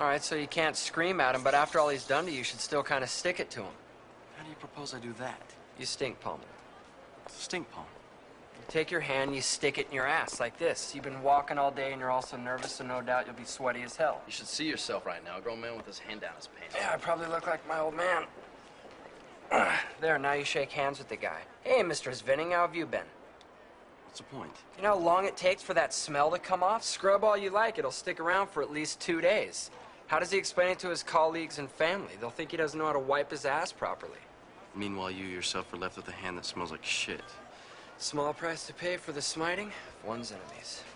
All right, so you can't scream at him, but after all he's done to you, you should still kind of stick it to him. How do you propose I do that? You stink palm him. Stink palm. You take your hand, you stick it in your ass like this. You've been walking all day and you're also nervous, so no doubt you'll be sweaty as hell. You should see yourself right now, a grown man with his hand down his pants. Yeah, I probably look like my old man. There, now you shake hands with the guy. Hey, Mr. Svinning, how have you been? What's the point? You know how long it takes for that smell to come off? Scrub all you like, it'll stick around for at least 2 days. How does he explain it to his colleagues and family? They'll think he doesn't know how to wipe his ass properly. Meanwhile, you yourself are left with a hand that smells like shit. Small price to pay for the smiting of one's enemies.